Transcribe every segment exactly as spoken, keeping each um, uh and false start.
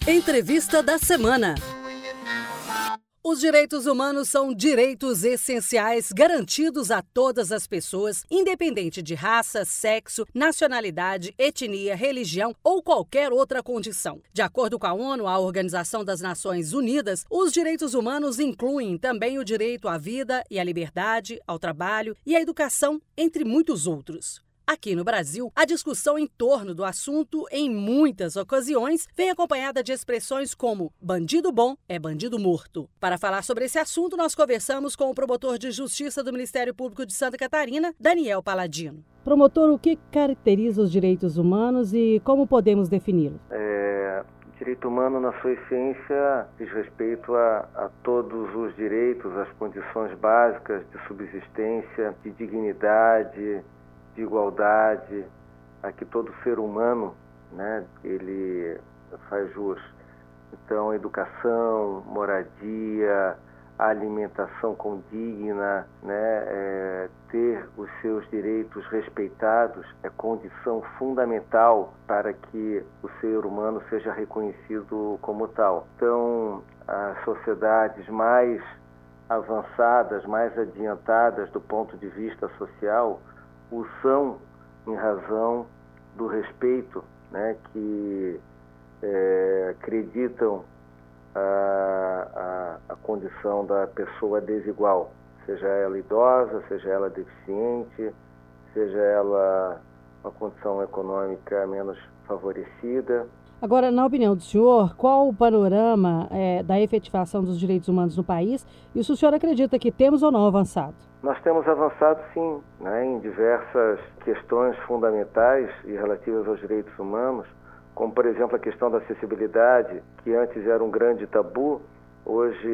Entrevista da semana. Os direitos humanos são direitos essenciais garantidos a todas as pessoas, independente de raça, sexo, nacionalidade, etnia, religião ou qualquer outra condição. De acordo com a ONU, a Organização das Nações Unidas, os direitos humanos incluem também o direito à vida e à liberdade, ao trabalho e à educação, entre muitos outros. Aqui no Brasil, a discussão em torno do assunto, em muitas ocasiões, vem acompanhada de expressões como bandido bom é bandido morto. Para falar sobre esse assunto, nós conversamos com o promotor de justiça do Ministério Público de Santa Catarina, Daniel Paladino. Promotor, o que caracteriza os direitos humanos e como podemos defini-los? É, direito humano, na sua essência, diz respeito a, a todos os direitos, as condições básicas de subsistência, de dignidade, de igualdade, a que todo ser humano, né, ele faz jus. Então, educação, moradia, alimentação condigna, né, é, ter os seus direitos respeitados é condição fundamental para que o ser humano seja reconhecido como tal. Então, as sociedades mais avançadas, mais adiantadas do ponto de vista social, o são em razão do respeito, né, que é, acreditam a, a, a condição da pessoa desigual, seja ela idosa, seja ela deficiente, seja ela uma condição econômica menos favorecida. Agora, na opinião do senhor, qual o panorama é, da efetivação dos direitos humanos no país e se o senhor acredita que temos ou não avançado? Nós temos avançado, sim, né, em diversas questões fundamentais e relativas aos direitos humanos, como, por exemplo, a questão da acessibilidade, que antes era um grande tabu, hoje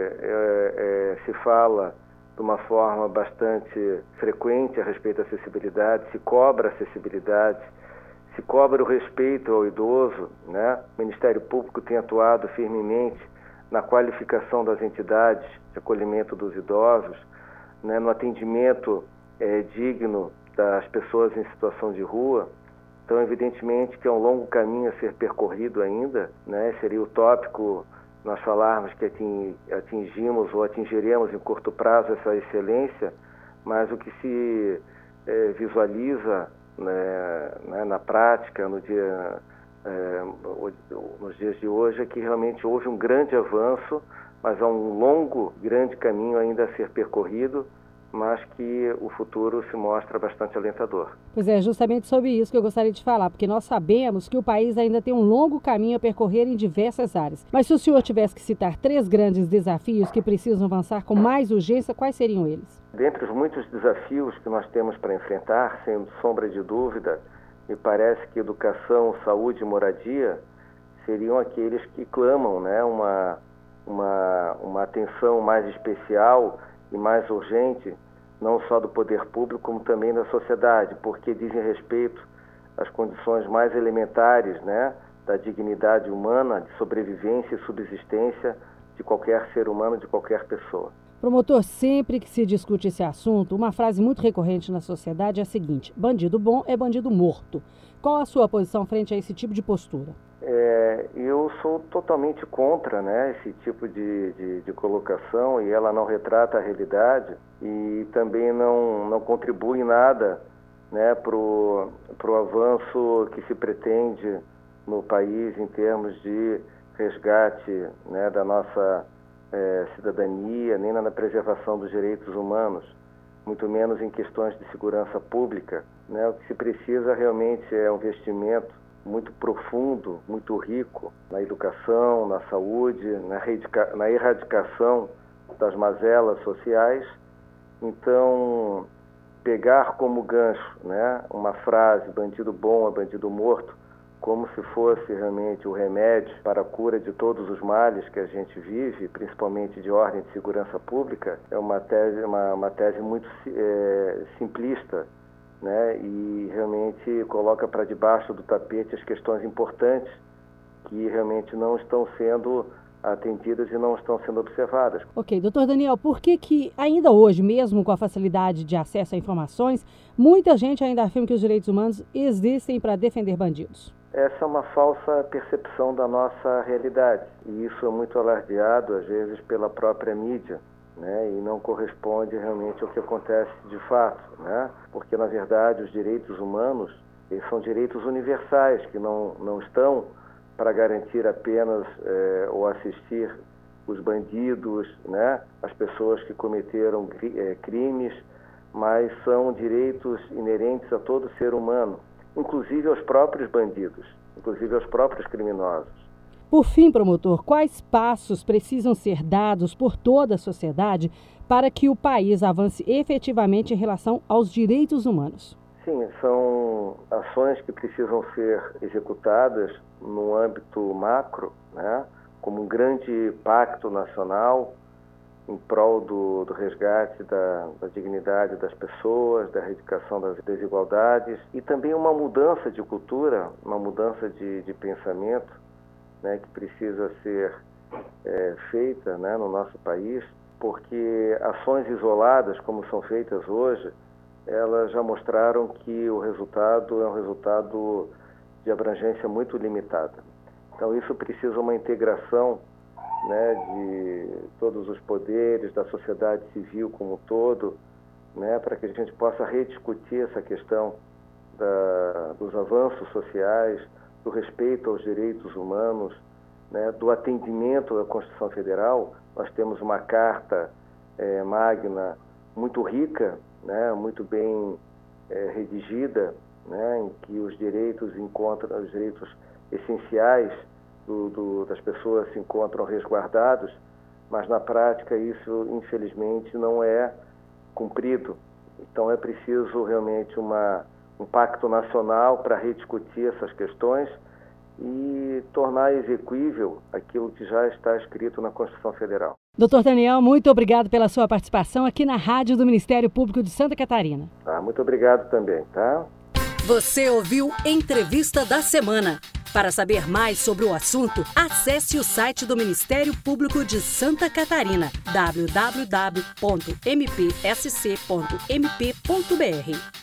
é, é, se fala de uma forma bastante frequente a respeito da acessibilidade, se cobra acessibilidade, se cobra o respeito ao idoso, né? O Ministério Público tem atuado firmemente na qualificação das entidades de acolhimento dos idosos, né, no atendimento é, digno das pessoas em situação de rua. Então, evidentemente que é um longo caminho a ser percorrido ainda, né? Seria utópico nós falarmos que atingimos ou atingiremos em curto prazo essa excelência, mas o que se é, visualiza, né, né, na prática, no dia, é, nos dias de hoje, é que realmente houve um grande avanço, mas há um longo, grande caminho ainda a ser percorrido, mas que o futuro se mostra bastante alentador. Pois é, justamente sobre isso que eu gostaria de falar, porque nós sabemos que o país ainda tem um longo caminho a percorrer em diversas áreas. Mas se o senhor tivesse que citar três grandes desafios que precisam avançar com mais urgência, quais seriam eles? Dentre os muitos desafios que nós temos para enfrentar, sem sombra de dúvida, me parece que educação, saúde e moradia seriam aqueles que clamam, né, uma, uma, uma atenção mais especial e mais urgente, não só do poder público, como também da sociedade, porque dizem respeito às condições mais elementares, né, da dignidade humana, de sobrevivência e subsistência de qualquer ser humano, de qualquer pessoa. Promotor, sempre que se discute esse assunto, uma frase muito recorrente na sociedade é a seguinte: bandido bom é bandido morto. Qual a sua posição frente a esse tipo de postura? É, eu sou totalmente contra, né, esse tipo de, de, de colocação, e ela não retrata a realidade e também não, não contribui em nada, né, para o avanço que se pretende no país em termos de resgate, né, da nossa é, cidadania, nem na preservação dos direitos humanos, muito menos em questões de segurança pública, né. O que se precisa realmente é um investimento muito profundo, muito rico na educação, na saúde, na, na erradicação das mazelas sociais. Então, pegar como gancho, né, uma frase, bandido bom é bandido morto, como se fosse realmente o remédio para a cura de todos os males que a gente vive, principalmente de ordem de segurança pública, é uma tese, uma, uma tese muito é, simplista, né, e realmente coloca para debaixo do tapete as questões importantes que realmente não estão sendo atendidas e não estão sendo observadas. Ok, doutor Daniel, por que que ainda hoje, mesmo com a facilidade de acesso a informações, muita gente ainda afirma que os direitos humanos existem para defender bandidos? Essa é uma falsa percepção da nossa realidade, e isso é muito alardeado, às vezes, pela própria mídia, né? E não corresponde realmente ao que acontece de fato, né? Porque, na verdade, os direitos humanos, eles são direitos universais, que não, não estão para garantir apenas é, ou assistir os bandidos, né? As pessoas que cometeram é, crimes, mas são direitos inerentes a todo ser humano, inclusive aos próprios bandidos, inclusive aos próprios criminosos. Por fim, promotor, quais passos precisam ser dados por toda a sociedade para que o país avance efetivamente em relação aos direitos humanos? Sim, são ações que precisam ser executadas no âmbito macro, né, como um grande pacto nacional em prol do, do resgate da, da dignidade das pessoas, da erradicação das desigualdades e também uma mudança de cultura, uma mudança de, de pensamento, né, que precisa ser é, feita, né, no nosso país, porque ações isoladas, como são feitas hoje, elas já mostraram que o resultado é um resultado de abrangência muito limitada. Então isso precisa uma integração, né, de todos os poderes, da sociedade civil como um todo, né, para que a gente possa rediscutir essa questão da, dos avanços sociais, do respeito aos direitos humanos, né, do atendimento à Constituição Federal. Nós temos uma carta é, magna muito rica, né, muito bem é, redigida, né, em que os direitos encontram, os direitos essenciais do, do, das pessoas se encontram resguardados, mas na prática isso infelizmente não é cumprido. Então é preciso realmente uma, um pacto nacional para rediscutir essas questões e tornar exequível aquilo que já está escrito na Constituição Federal. Doutor Daniel, muito obrigado pela sua participação aqui na Rádio do Ministério Público de Santa Catarina. Ah, muito obrigado também, tá? Você ouviu Entrevista da Semana. Para saber mais sobre o assunto, acesse o site do Ministério Público de Santa Catarina, w w w ponto m p s c ponto m p ponto b r.